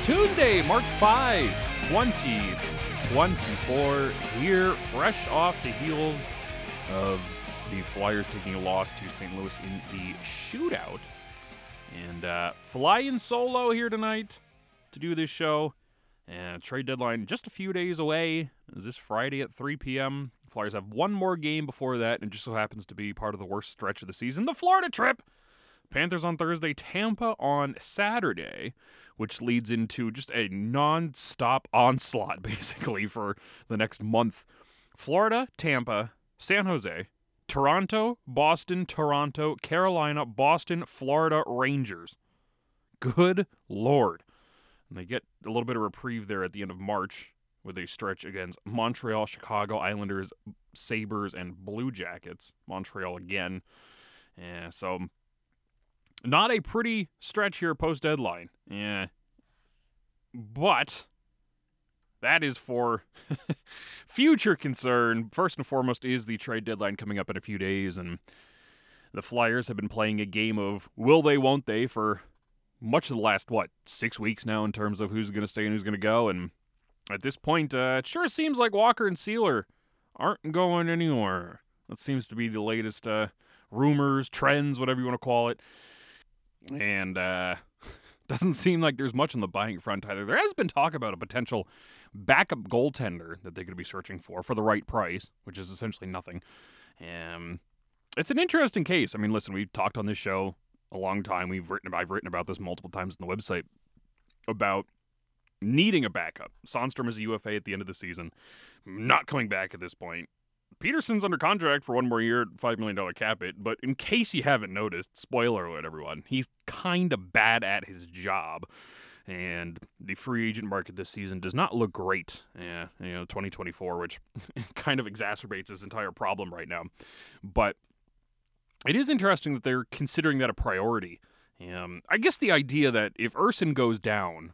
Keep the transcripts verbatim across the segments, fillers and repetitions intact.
Tuesday, March fifth, twenty twenty-four, here, fresh off the heels of the Flyers taking a loss to Saint Louis in the shootout. And uh, flying solo here tonight to do this show. And trade deadline just a few days away. Is this Friday at three p.m. Flyers have one more game before that, and it just so happens to be part of the worst stretch of the season, the Florida trip. Panthers on Thursday, Tampa on Saturday, which leads into just a non-stop onslaught, basically, for the next month. Florida, Tampa, San Jose, Toronto, Boston, Toronto, Carolina, Boston, Florida, Rangers. Good Lord. And they get a little bit of reprieve there at the end of March with a stretch against Montreal, Chicago, Islanders, Sabres, and Blue Jackets. Montreal again. Yeah, so not a pretty stretch here post-deadline. Yeah. But that is for future concern. First and foremost is the trade deadline coming up in a few days, and the Flyers have been playing a game of will they, won't they for much of the last, what, six weeks now in terms of who's going to stay and who's going to go. And at this point, uh, it sure seems like Walker and Sealer aren't going anywhere. That seems to be the latest uh, rumors, trends, whatever you want to call it. And uh, doesn't seem like there's much on the buying front either. There has been talk about a potential backup goaltender that they could be searching for for the right price, which is essentially nothing. Um, it's an interesting case. I mean, listen, we've talked on this show a long time. We've written, I've written about this multiple times on the website about needing a backup. Sandstrom is a U F A at the end of the season, not coming back at this point. Peterson's under contract for one more year, five million dollars cap it, but in case you haven't noticed, spoiler alert, everyone, he's kind of bad at his job, and the free agent market this season does not look great. Yeah, you know, twenty twenty-four, which kind of exacerbates this entire problem right now. But it is interesting that they're considering that a priority. Um, I guess the idea that if Urson goes down,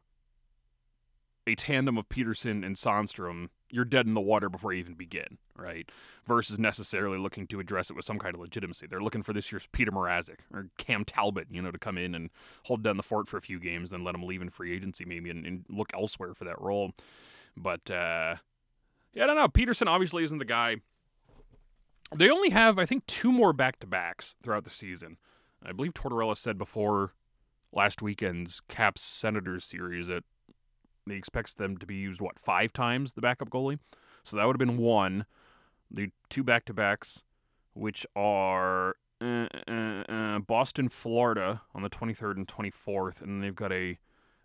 a tandem of Peterson and Sandstrom, you're dead in the water before you even begin, right? Versus necessarily looking to address it with some kind of legitimacy. They're looking for this year's Peter Mrazek or Cam Talbot, you know, to come in and hold down the fort for a few games, then let him leave in free agency maybe and, and look elsewhere for that role. But, uh, yeah, I don't know. Peterson obviously isn't the guy. They only have, I think, two more back-to-backs throughout the season. I believe Tortorella said before last weekend's Caps-Senators series that he expects them to be used, what, five times, the backup goalie? So that would have been one. The two back-to-backs, which are uh, uh, uh, Boston, Florida on the twenty-third and twenty-fourth, and then they've got a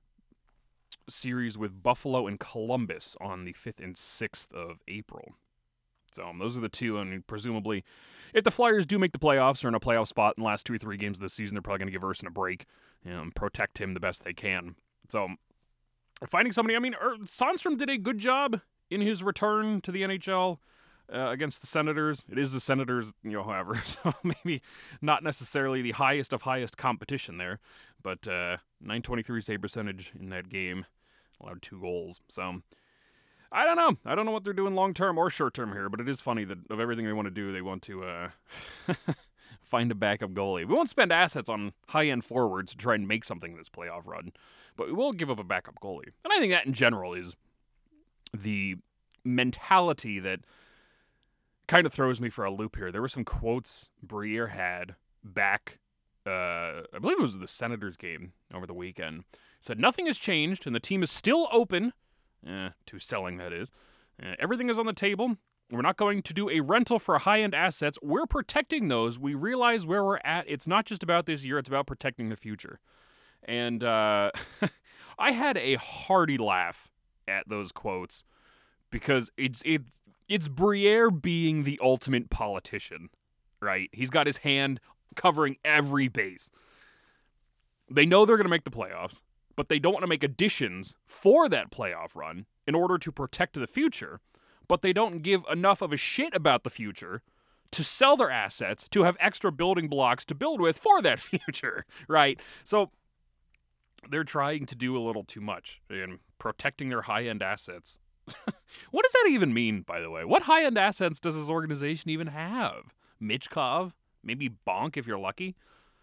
series with Buffalo and Columbus on the fifth and sixth of April. So um, those are the two, and I mean, presumably, if the Flyers do make the playoffs or in a playoff spot in the last two or three games of the season, they're probably going to give Urson a break and protect him the best they can. So finding somebody, I mean, er, Sandstrom did a good job in his return to the N H L uh, against the Senators. It is the Senators, you know, however, so maybe not necessarily the highest of highest competition there, but uh, nine twenty-three save percentage in that game, allowed two goals. So I don't know. I don't know what they're doing long-term or short-term here, but it is funny that of everything they want to do, they want to uh, find a backup goalie. We won't spend assets on high-end forwards to try and make something in this playoff run, but we will give up a backup goalie. And I think that in general is the mentality that kind of throws me for a loop here. There were some quotes Briere had back, uh, I believe it was the Senators game over the weekend. He said, nothing has changed, and the team is still open Eh, to selling, that is. Uh, everything is on the table. We're not going to do a rental for high-end assets. We're protecting those. We realize where we're at. It's not just about this year. It's about protecting the future. And uh, I had a hearty laugh at those quotes because it's it, it's Briere being the ultimate politician, right? He's got his hand covering every base. They know they're going to make the playoffs, but they don't want to make additions for that playoff run in order to protect the future, but they don't give enough of a shit about the future to sell their assets, to have extra building blocks to build with for that future, right? So they're trying to do a little too much in protecting their high-end assets. What does that even mean, by the way? What high-end assets does this organization even have? Michkov? Maybe Bonk if you're lucky?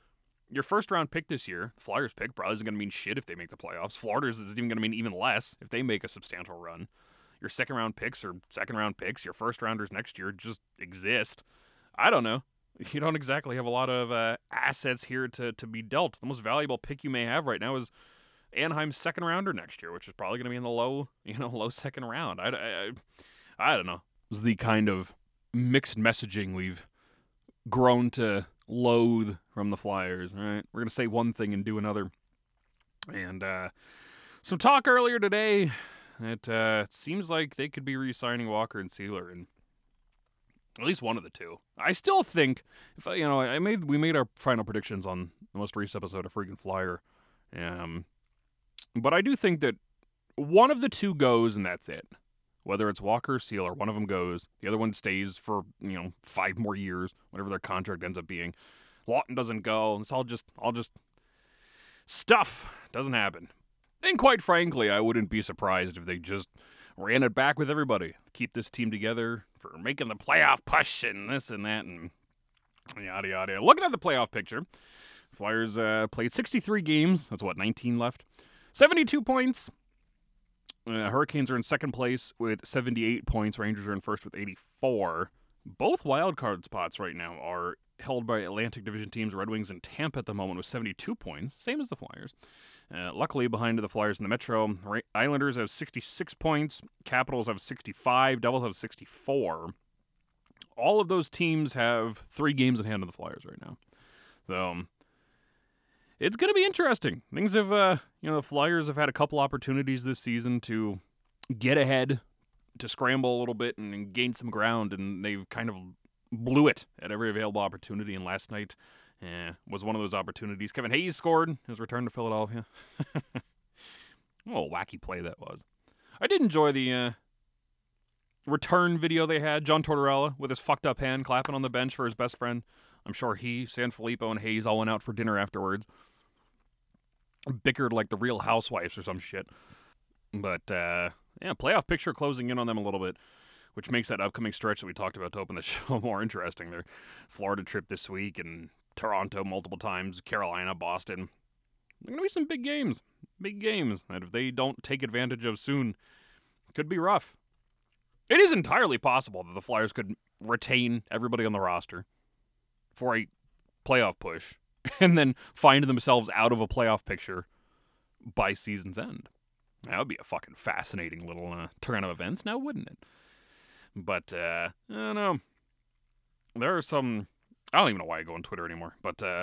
your first round pick this year, the Flyers pick, probably isn't going to mean shit if they make the playoffs. Florida's is even going to mean even less if they make a substantial run. Your second round picks or second round picks, your first rounders next year just exist. I don't know. You don't exactly have a lot of uh, assets here to, to be dealt. The most valuable pick you may have right now is Anaheim's second rounder next year, which is probably going to be in the low, you know, low second round. I, I, I don't know. This is the kind of mixed messaging we've grown to loathe from the Flyers, right? We're going to say one thing and do another. And uh, some talk earlier today, it, uh, it seems like they could be re-signing Walker and Sealer, and at least one of the two. I still think, if I, you know, I made we made our final predictions on the most recent episode of Freaking Flyer, um, but I do think that one of the two goes and that's it. Whether it's Walker or Sealer, one of them goes, the other one stays for, you know, five more years, whatever their contract ends up being. Lawton doesn't go. It's all just, all just stuff. Doesn't happen. And quite frankly, I wouldn't be surprised if they just ran it back with everybody. Keep this team together for making the playoff push and this and that and yada yada. Looking at the playoff picture, Flyers uh, played sixty-three games. That's what, nineteen left. seventy-two points. Uh, Hurricanes are in second place with seventy-eight points. Rangers are in first with eighty-four. Both wildcard spots right now are held by Atlantic Division teams, Red Wings and Tampa at the moment with seventy-two points, same as the Flyers. Uh, luckily, behind the Flyers in the Metro, Islanders have sixty-six points, Capitals have sixty-five, Devils have sixty-four. All of those teams have three games in hand of the Flyers right now. So it's going to be interesting. Things have, uh, you know, the Flyers have had a couple opportunities this season to get ahead, to scramble a little bit and, and gain some ground, and they've kind of blew it at every available opportunity. And last night eh, was one of those opportunities. Kevin Hayes scored his return to Philadelphia. What a wacky play that was. I did enjoy the uh, return video they had. John Tortorella with his fucked up hand clapping on the bench for his best friend. I'm sure he, Sanfilippo, and Hayes all went out for dinner afterwards. Bickered like the Real Housewives or some shit. But, uh, yeah, playoff picture closing in on them a little bit, which makes that upcoming stretch that we talked about to open the show more interesting. Their Florida trip this week and Toronto multiple times, Carolina, Boston. There are going to be some big games. Big games that if they don't take advantage of soon, could be rough. It is entirely possible that the Flyers could retain everybody on the roster for a playoff push and then find themselves out of a playoff picture by season's end. That would be a fucking fascinating little uh, turn of events now, wouldn't it? But, uh, I don't know. There are some, I don't even know why I go on Twitter anymore, but uh,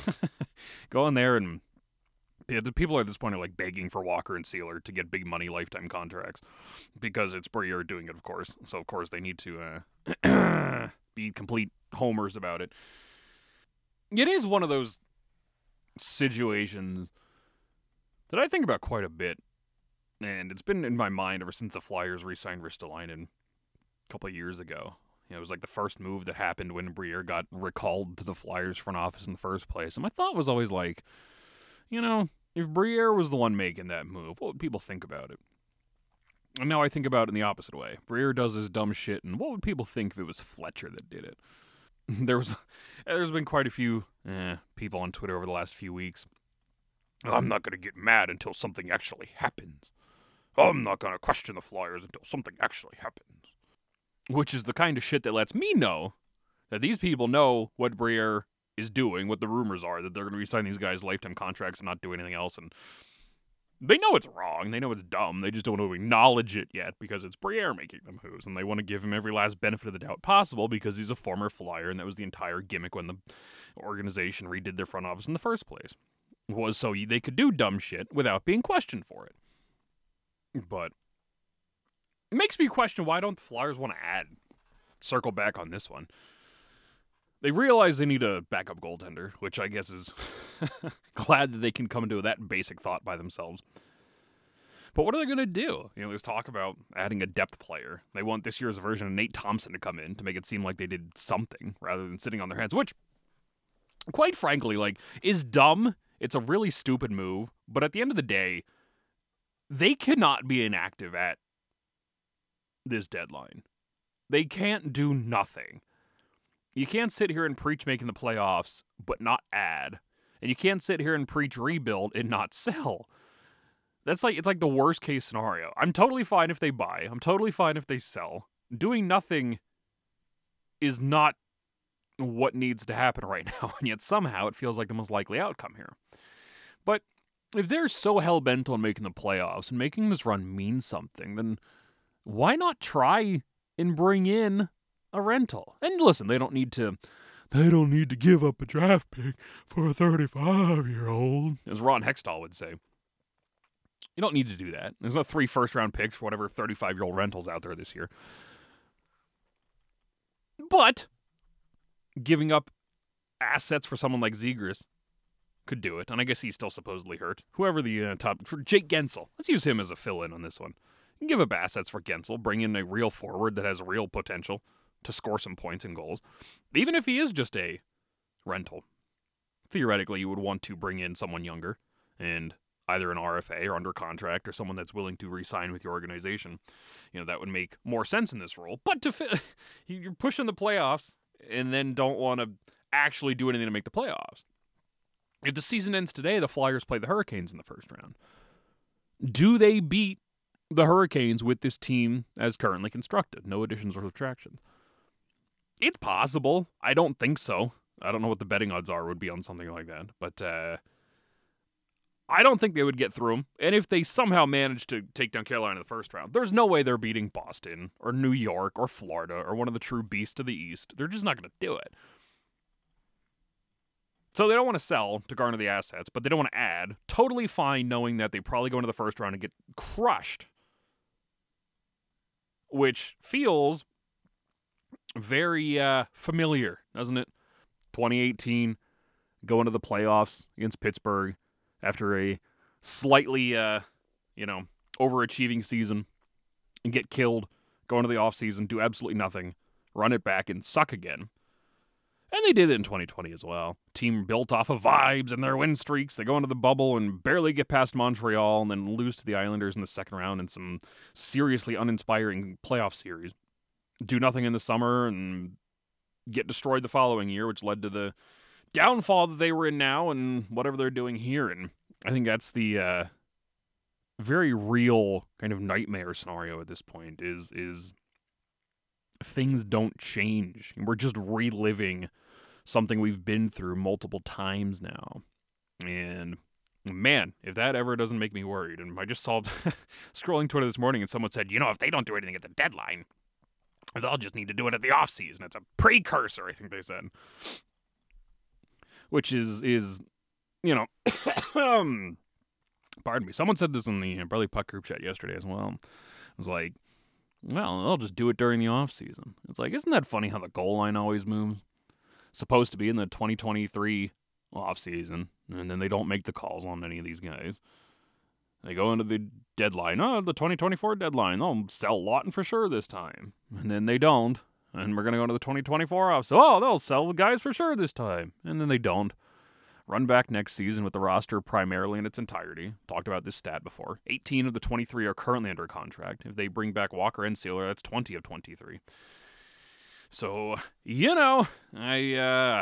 go in there and yeah, the people at this point are like begging for Walker and Sealer to get big money lifetime contracts because it's Briere doing it, of course. So, of course, they need to uh, be complete homers about it. It is one of those situations that I think about quite a bit, and it's been in my mind ever since the Flyers re-signed Ristolainen a couple of years ago. You know, it was like the first move that happened when Briere got recalled to the Flyers front office in the first place. And my thought was always like, you know, if Briere was the one making that move, what would people think about it? And now I think about it in the opposite way. Briere does this dumb shit, and what would people think if it was Fletcher that did it? There was, there's been quite a few eh, people on Twitter over the last few weeks. I'm not going to get mad until something actually happens. I'm not going to question the Flyers until something actually happens. Which is the kind of shit that lets me know that these people know what Briere is doing, what the rumors are, that they're going to be signing these guys lifetime contracts and not do anything else. And they know it's wrong. They know it's dumb. They just don't want to acknowledge it yet because it's Briere making them moves. And they want to give him every last benefit of the doubt possible because he's a former Flyer. And that was the entire gimmick when the organization redid their front office in the first place. Was so they could do dumb shit without being questioned for it. But it makes me question, why don't the Flyers want to add, circle back on this one. They realize they need a backup goaltender, which I guess is glad that they can come into that basic thought by themselves. But what are they going to do? You know, there's talk about adding a depth player. They want this year's version of Nate Thompson to come in to make it seem like they did something rather than sitting on their hands, which, quite frankly, like, is dumb. It's a really stupid move. But at the end of the day, they cannot be inactive at this deadline. They can't do nothing. You can't sit here and preach making the playoffs, but not add. And you can't sit here and preach rebuild and not sell. That's like, it's like the worst case scenario. I'm totally fine if they buy. I'm totally fine if they sell. Doing nothing is not what needs to happen right now. And yet somehow it feels like the most likely outcome here. But if they're so hell-bent on making the playoffs and making this run mean something, then why not try and bring in a rental? And listen, they don't need to they don't need to give up a draft pick for a thirty-five-year-old, as Ron Hextall would say. You don't need to do that. There's no three first-round picks for whatever thirty-five-year-old rentals out there this year. But giving up assets for someone like Zegras could do it, and I guess he's still supposedly hurt. Whoever the uh, top... For Jake Gensel. Let's use him as a fill-in on this one. You can give up assets for Gensel, bring in a real forward that has real potential to score some points and goals. Even if he is just a rental. Theoretically, you would want to bring in someone younger and either an R F A or under contract or someone that's willing to re-sign with your organization. You know, that would make more sense in this role. But to fi- you're pushing the playoffs and then don't want to actually do anything to make the playoffs. If the season ends today, the Flyers play the Hurricanes in the first round. Do they beat the Hurricanes with this team as currently constructed? No additions or subtractions. It's possible. I don't think so. I don't know what the betting odds are would be on something like that. But uh, I don't think they would get through them. And if they somehow manage to take down Carolina in the first round, there's no way they're beating Boston or New York or Florida or one of the true beasts of the East. They're just not going to do it. So they don't want to sell to garner the assets, but they don't want to add. Totally fine knowing that they probably go into the first round and get crushed. Which feels very uh, familiar, doesn't it? twenty eighteen, go into the playoffs against Pittsburgh after a slightly, uh, you know, overachieving season and get killed, go into the offseason, do absolutely nothing, run it back, and suck again. And they did it in twenty twenty as well. Team built off of vibes and their win streaks. They go into the bubble and barely get past Montreal and then lose to the Islanders in the second round in some seriously uninspiring playoff series. Do nothing in the summer and get destroyed the following year, which led to the downfall that they were in now and whatever they're doing here. And I think that's the uh, very real kind of nightmare scenario at this point is is things don't change. We're just reliving something we've been through multiple times now. And man, if that ever doesn't make me worried. And I just saw scrolling Twitter this morning and someone said, you know, if they don't do anything at the deadline, they'll just need to do it at the offseason. It's a precursor, I think they said. Which is, is you know, um, pardon me. Someone said this in the Burley Puck group chat yesterday as well. It was like, well, they'll just do it during the offseason. It's like, isn't that funny how the goal line always moves? Supposed to be in the twenty twenty-three offseason, and then they don't make the calls on any of these guys. They go into the deadline. Oh, the twenty twenty-four deadline. They'll sell Lawton for sure this time. And then they don't. And we're going to go into the twenty twenty-four off. So, oh, they'll sell the guys for sure this time. And then they don't. Run back next season with the roster primarily in its entirety. Talked about this stat before. eighteen of the twenty-three are currently under contract. If they bring back Walker and Sealer, that's twenty of twenty-three. So, you know, I, uh,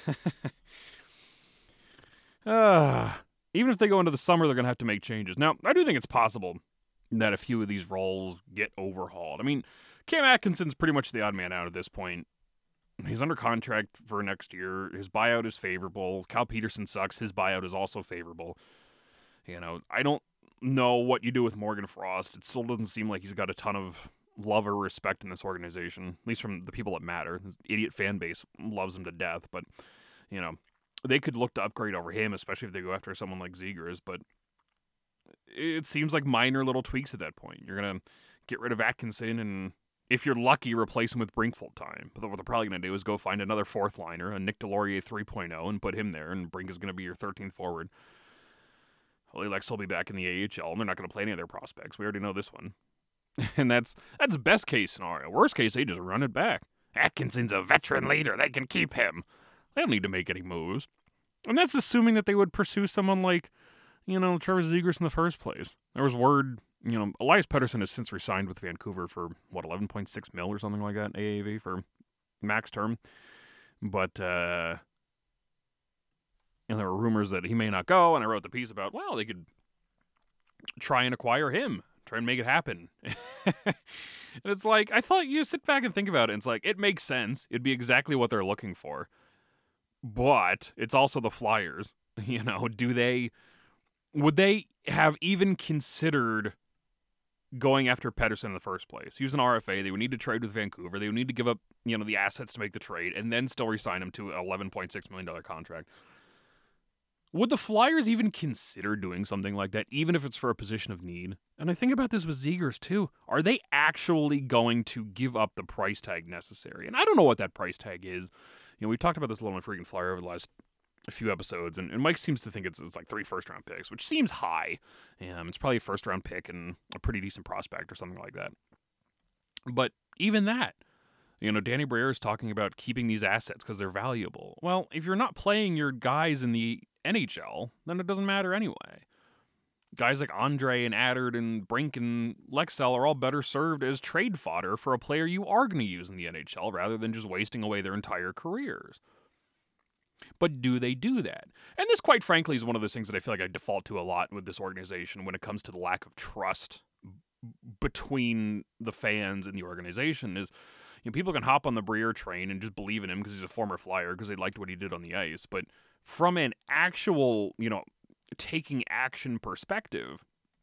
uh, even if they go into the summer, they're going to have to make changes. Now, I do think it's possible that a few of these roles get overhauled. I mean, Cam Atkinson's pretty much the odd man out at this point. He's under contract for next year. His buyout is favorable. Cal Peterson sucks. His buyout is also favorable. You know, I don't know what you do with Morgan Frost. It still doesn't seem like he's got a ton of love or respect in this organization, at least from the people that matter. His idiot fan base loves him to death, but, you know, they could look to upgrade over him, especially if they go after someone like Zegras, but it seems like minor little tweaks at that point. You're going to get rid of Atkinson and, if you're lucky, replace him with Brink full time. But what they're probably going to do is go find another fourth liner, a Nick Delorier three point oh, and put him there, and Brink is going to be your thirteenth forward. Well, Lex will be back in the A H L, and they're not going to play any of their prospects. We already know this one. And that's that's best case scenario. Worst case, they just run it back. Atkinson's a veteran leader. They can keep him. They don't need to make any moves. And that's assuming that they would pursue someone like, you know, Trevor Zegras in the first place. There was word, you know, Elias Pettersson has since resigned with Vancouver for, what, eleven point six mil or something like that, A A V for max term. But, uh, And there were rumors that he may not go, and I wrote the piece about, well, they could try and acquire him, try and make it happen. And it's like, I thought you sit back and think about it, and it's like, it makes sense. It'd be exactly what they're looking for. But it's also the Flyers. You know, do they, would they have even considered going after Pettersson in the first place? He was an R F A. They would need to trade with Vancouver. They would need to give up, you know, the assets to make the trade, and then still re-sign him to an eleven point six million dollars contract. Would the Flyers even consider doing something like that, even if it's for a position of need? And I think about this with Zegras, too. Are they actually going to give up the price tag necessary? And I don't know what that price tag is. You know, we've talked about this a little on Freaking Flyer over the last few episodes, and, and Mike seems to think it's, it's like three first-round picks, which seems high. Um, it's probably a first-round pick and a pretty decent prospect or something like that. But even that, you know, Danny Briere is talking about keeping these assets because they're valuable. Well, if you're not playing your guys in the N H L, then it doesn't matter anyway. Guys like Andre and Adard and Brink and Lexell are all better served as trade fodder for a player you are going to use in the N H L rather than just wasting away their entire careers. But do they do that? And this, quite frankly, is one of those things that I feel like I default to a lot with this organization when it comes to the lack of trust between the fans and the organization is, you know, people can hop on the Briere train and just believe in him because he's a former Flyer because they liked what he did on the ice. But from an actual, you know, taking action perspective,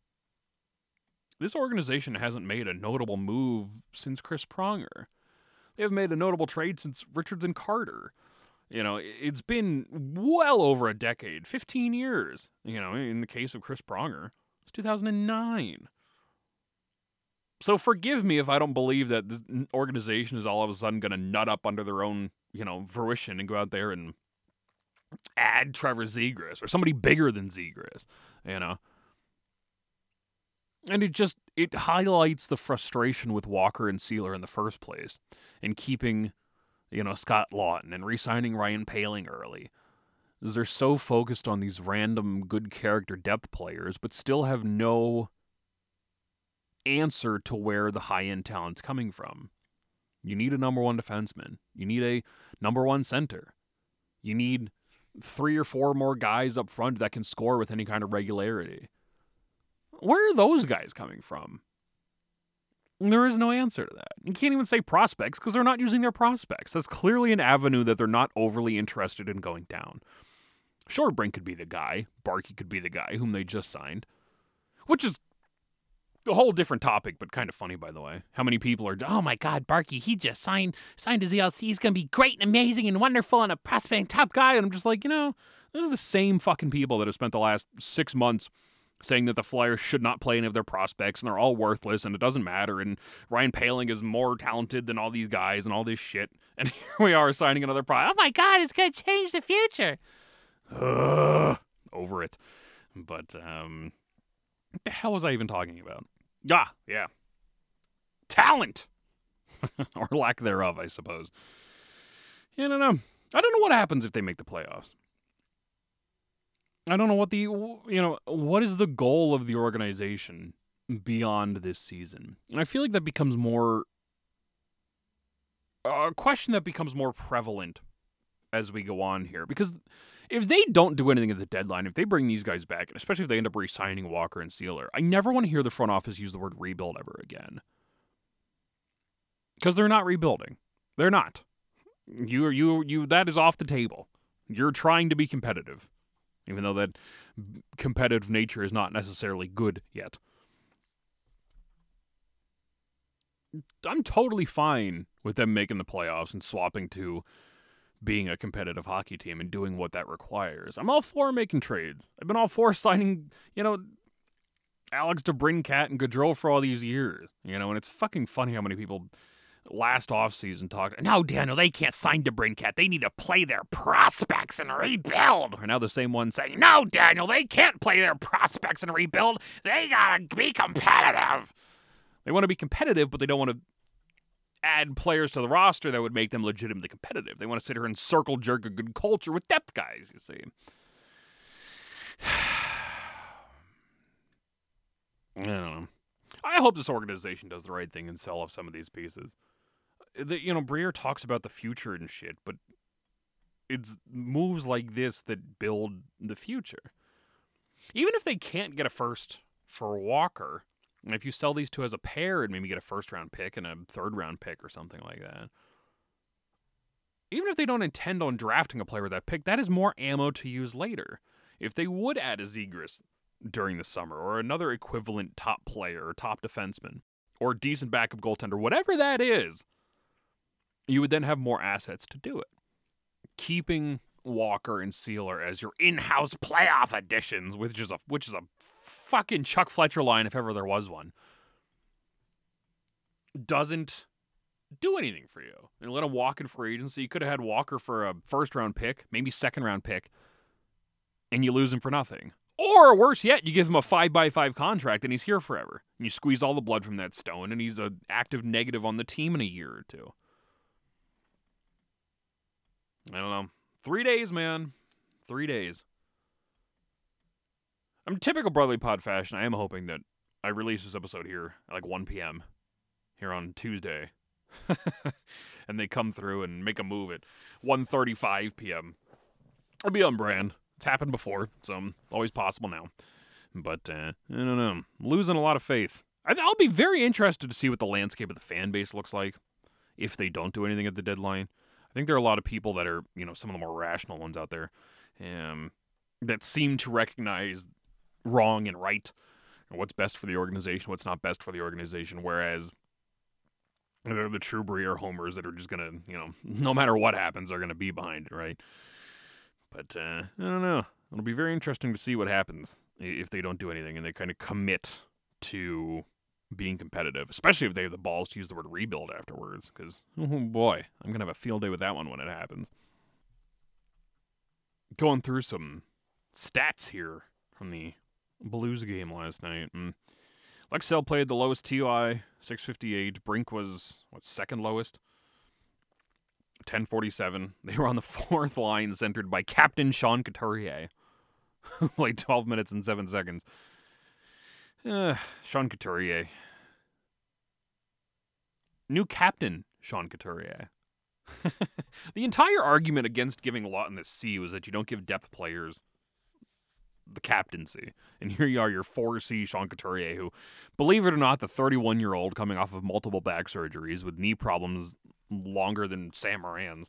this organization hasn't made a notable move since Chris Pronger. They haven't made a notable trade since Richards and Carter. You know, it's been well over a decade, fifteen years. You know, in the case of Chris Pronger, it's two thousand nine. So forgive me if I don't believe that this organization is all of a sudden going to nut up under their own, you know, fruition and go out there and add Trevor Zegras or somebody bigger than Zegras, you know. And it just, it highlights the frustration with Walker and Sealer in the first place and keeping, you know, Scott Laughton and re-signing Ryan Poehling early. They're so focused on these random good character depth players, but still have no answer to where the high-end talent's coming from. You need a number one defenseman. You need a number one center. You need three or four more guys up front that can score with any kind of regularity. Where are those guys coming from? There is no answer to that. You can't even say prospects because they're not using their prospects. That's clearly an avenue that they're not overly interested in going down. Sure, Brink could be the guy. Barkey could be the guy whom they just signed. Which is a whole different topic, but kind of funny, by the way. How many people are, oh my God, Barkey, he just signed signed to Z L C. He's going to be great and amazing and wonderful and a prospecting top guy. And I'm just like, you know, those are the same fucking people that have spent the last six months saying that the Flyers should not play any of their prospects and they're all worthless and it doesn't matter. And Ryan Poehling is more talented than all these guys and all this shit. And here we are signing another pro. Oh my God, it's going to change the future. Ugh, over it. But, um... what the hell was I even talking about? Ah, yeah. Talent! Or lack thereof, I suppose. Yeah, I don't know. I don't know what happens if they make the playoffs. I don't know what the, you know, what is the goal of the organization beyond this season? And I feel like that becomes more, a question that becomes more prevalent as we go on here. Because if they don't do anything at the deadline, if they bring these guys back, and especially if they end up re-signing Walker and Sealer, I never want to hear the front office use the word rebuild ever again. Because they're not rebuilding. They're not. You, you, you. That is off the table. You're trying to be competitive, even though that competitive nature is not necessarily good yet. I'm totally fine with them making the playoffs and swapping to being a competitive hockey team and doing what that requires. I'm all for making trades. I've been all for signing, you know, Alex DeBrincat and Gaudreau for all these years, you know, and it's fucking funny how many people last offseason talked, no, Daniel, they can't sign DeBrincat. They need to play their prospects and rebuild. Or now the same one saying, no, Daniel, they can't play their prospects and rebuild. They gotta be competitive. They want to be competitive, but they don't want to add players to the roster that would make them legitimately competitive. They want to sit here and circle jerk a good culture with depth guys, you see. I don't know. I hope this organization does the right thing and sell off some of these pieces. The, you know, Briere talks about the future and shit, but it's moves like this that build the future. Even if they can't get a first for Walker, if you sell these two as a pair and maybe get a first-round pick and a third-round pick or something like that, even if they don't intend on drafting a player with that pick, that is more ammo to use later. If they would add a Zegras during the summer or another equivalent top player or top defenseman or decent backup goaltender, whatever that is, you would then have more assets to do it. Keeping Walker and Sealer as your in-house playoff additions, which is a which is a fucking Chuck Fletcher line if ever there was one, doesn't do anything for you. And let him walk in free agency. You could have had Walker for a first-round pick, maybe second-round pick, and you lose him for nothing. Or worse yet, you give him a five by five contract and he's here forever. And you squeeze all the blood from that stone and he's an active negative on the team in a year or two. I don't know. Three days, man. Three days. I'm typical Brotherly Pod fashion. I am hoping that I release this episode here at like one p.m. here on Tuesday. And they come through and make a move at one thirty-five p.m. It'll be on brand. It's happened before, so always possible now. But, uh, I don't know. I'm losing a lot of faith. I'll be very interested to see what the landscape of the fan base looks like if they don't do anything at the deadline. I think there are a lot of people that are, you know, some of the more rational ones out there um, that seem to recognize wrong and right, and what's best for the organization, what's not best for the organization, whereas they're the true Briere homers that are just going to, you know, no matter what happens, are going to be behind it, right? But, uh, I don't know. It'll be very interesting to see what happens if they don't do anything and they kind of commit to being competitive, especially if they have the balls to use the word rebuild afterwards, because, oh boy, I'm going to have a field day with that one when it happens. Going through some stats here from the Blues game last night. And Lexell played the lowest T O I, six fifty-eight. Brink was, what, second lowest? ten forty-seven. They were on the fourth line, centered by Captain Sean Couturier. Like twelve minutes and seven seconds. Uh, Sean Couturier. New captain, Sean Couturier. The entire argument against giving Lawton the C was that you don't give depth players the captaincy. And here you are, your four C Sean Couturier, who, believe it or not, the thirty-one-year-old coming off of multiple back surgeries with knee problems longer than Sam Moran's,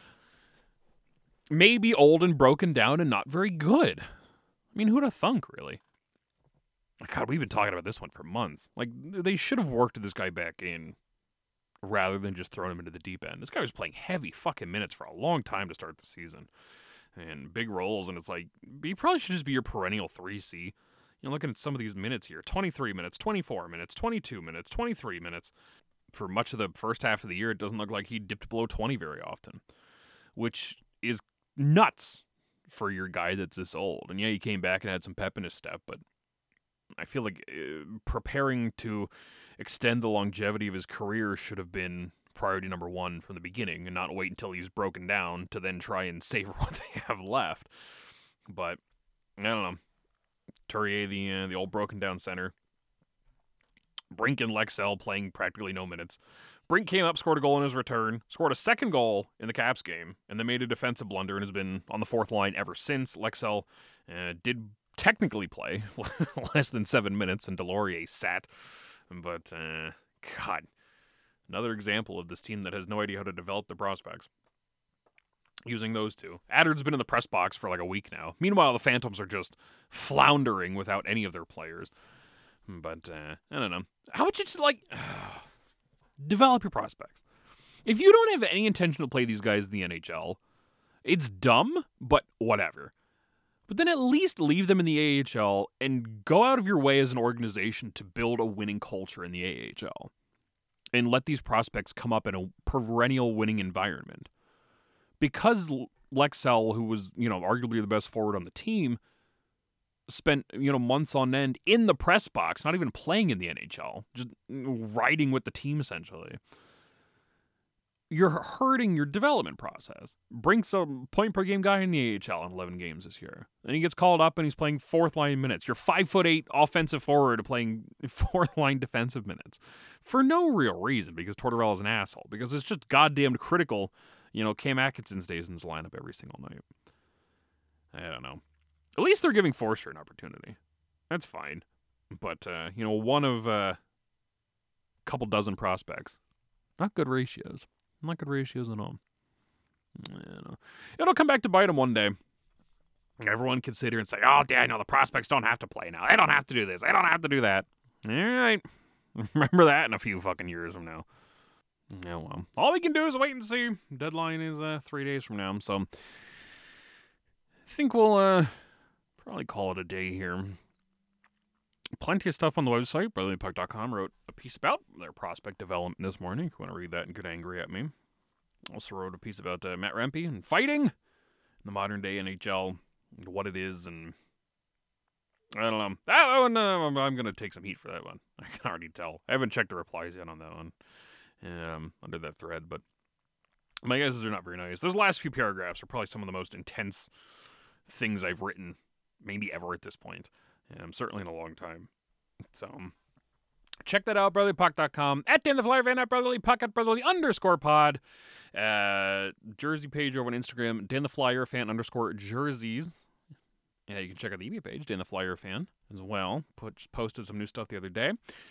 may be old and broken down and not very good. I mean, who'd have thunk, really? God, we've been talking about this one for months. Like, they should have worked this guy back in rather than just throwing him into the deep end. This guy was playing heavy fucking minutes for a long time to start the season. And big roles, and it's like, he probably should just be your perennial three C. You're looking at some of these minutes here. twenty-three minutes, twenty-four minutes, twenty-two minutes, twenty-three minutes. For much of the first half of the year, it doesn't look like he dipped below twenty very often, which is nuts for your guy that's this old. And yeah, he came back and had some pep in his step, but I feel like uh, preparing to extend the longevity of his career should have been priority number one from the beginning and not wait until he's broken down to then try and savor what they have left. But, I don't know. Couturier, the, uh, the old broken down center. Brink and Lexell playing practically no minutes. Brink came up, scored a goal in his return, scored a second goal in the Caps game, and then made a defensive blunder and has been on the fourth line ever since. Lexell uh, did technically play less than seven minutes, and Delorier sat. But, uh, God, another example of this team that has no idea how to develop their prospects. Using those two. Adder's been in the press box for like a week now. Meanwhile, the Phantoms are just floundering without any of their players. But, uh, I don't know. How would you just, like, develop your prospects? If you don't have any intention to play these guys in the N H L, it's dumb, but whatever. But then at least leave them in the A H L and go out of your way as an organization to build a winning culture in the A H L. And let these prospects come up in a perennial winning environment. Because Lexell, who was, you know, arguably the best forward on the team, spent, you know, months on end in the press box, not even playing in the N H L, just riding with the team, essentially. You're hurting your development process. Brink's a point-per-game guy in the A H L in eleven games this year. And he gets called up and he's playing fourth-line minutes. You're five foot eight offensive forward playing fourth-line defensive minutes. For no real reason, because Tortorella's an asshole. Because it's just goddamn critical you know, Cam Atkinson stays in his lineup every single night. I don't know. At least they're giving Forster an opportunity. That's fine. But, uh, you know, one of a uh, couple dozen prospects. Not good ratios. Not good ratios at all. You know. It'll come back to bite him one day. Everyone can sit here and say, oh, Daniel, the prospects don't have to play now. They don't have to do this. They don't have to do that. All right. Remember that in a few fucking years from now. Yeah, well. All we can do is wait and see. Deadline is uh, three days from now. So I think we'll uh, probably call it a day here. Plenty of stuff on the website. brotherly puck dot com wrote a piece about their prospect development this morning. If you want to read that and get angry at me. Also wrote a piece about uh, Matt Rempe and fighting in the modern day N H L, what it is, and I don't know. That one, uh, I'm going to take some heat for that one. I can already tell. I haven't checked the replies yet on that one um, under that thread, but my guesses are not very nice. Those last few paragraphs are probably some of the most intense things I've written, maybe ever at this point. Um, certainly in a long time. So check that out, brotherly puck dot com. At Dan the Flyer Fan, at Brotherly Puck, at Brotherly underscore pod. Uh, jersey page over on Instagram, Dan the Flyer Fan underscore jerseys. Yeah, you can check out the E B page, Dan the Flyer Fan, as well. Put, posted some new stuff the other day.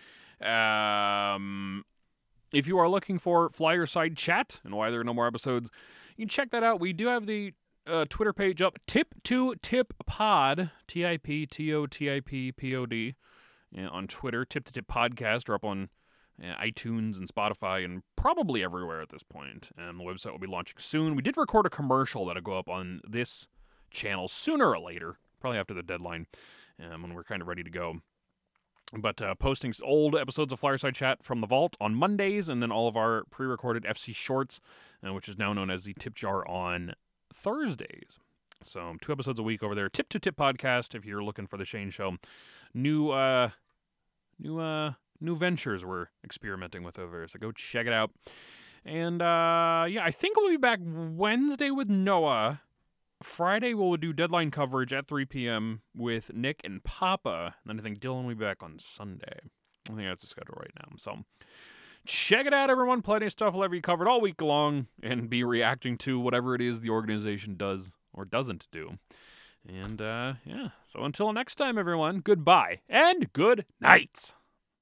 Um, if you are looking for Flyer Side Chat and why there are no more episodes, you can check that out. We do have the uh, Twitter page up, Tip to Tip Pod, T I P T O T I P P O D, yeah, on Twitter. Tip to Tip Podcast are up on uh, iTunes and Spotify and probably everywhere at this point. And the website will be launching soon. We did record a commercial that'll go up on this channel sooner or later, probably after the deadline, um, when we're kind of ready to go. But uh, posting old episodes of Flyerside Chat from the vault on Mondays, and then all of our pre-recorded F C Shorts, uh, which is now known as the Tip Jar, on Thursdays. So two episodes a week over there. Tip to Tip Podcast, if you're looking for the Shane Show. New, uh, new, uh, new ventures we're experimenting with over there, so go check it out. And uh, yeah, I think we'll be back Wednesday with Noah. Friday, we'll do deadline coverage at three p.m. with Nick and Papa. And then I think Dylan will be back on Sunday. I think that's the schedule right now. So check it out, everyone. Plenty of stuff will have you covered all week long and be reacting to whatever it is the organization does or doesn't do. And, uh, yeah. So until next time, everyone, goodbye and good night.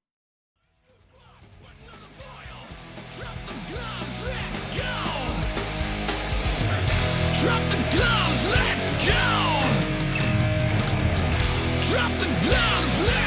Drop the gloves, let's go! Drop the gloves, let's go!